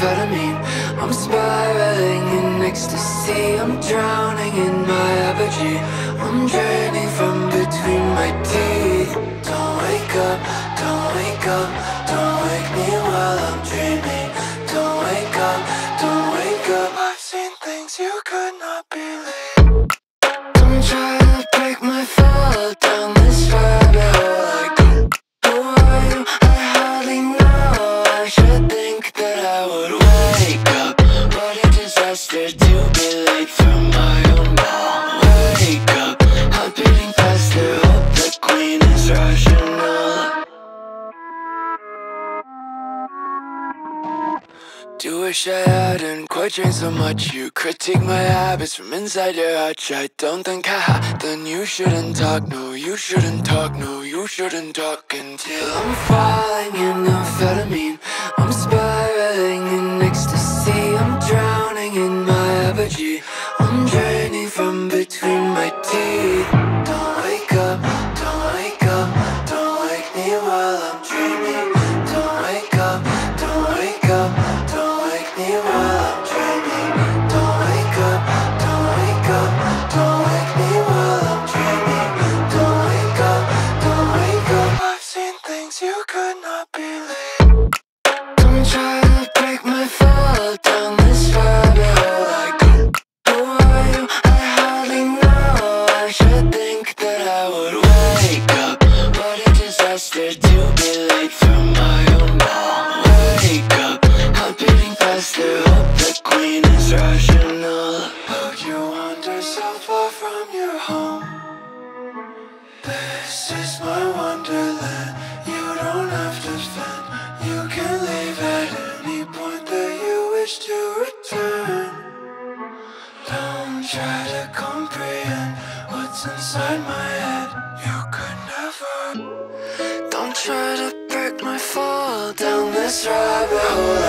amphetamine. I'm spiraling in ecstasy. I'm drowning in my apogee. I'm draining from between my teeth. Don't wake up, don't wake up, don't wake me while I'm dreaming. Don't wake up, don't wake up. I've seen things you could not believe. Don't try to break my fall down this rabbit hole. Like, who are you? I hardly know. I should think that I would wake up. What a disaster to be late for my own ball. Wake up, I'm beating faster. Hope the queen is rational. Do wish I hadn't quite changed so much. You critique my habits from inside your hutch. I don't think I had. Then you shouldn't talk, no, you shouldn't talk, no, you shouldn't talk. Until I'm falling in amphetamine. I'm spiraling in ecstasy. I'm drowning in my apogee. I'm draining from between my teeth. Don't wake up, don't wake up, don't wake me while I'm dreaming. Don't wake up, don't wake up, don't wake me while I'm dreaming. Don't wake up, don't wake up, don't wake me while I'm dreaming. Don't wake up, don't wake up. I've seen things you could not believe. Don't try to break my fall down this rabbit hole. Like, who are you? I hardly know. I should think that I would wake up. What a disaster to be late for my own ball. Wake up, I'm beating faster. Hope the queen is rational. How'd you wander so far from your home? This is my wonderland. You don't have to fend. You can leave at any point that you wish to return. Don't try to comprehend what's inside my head. You could never. Don't try to break my fall down this rabbit hole.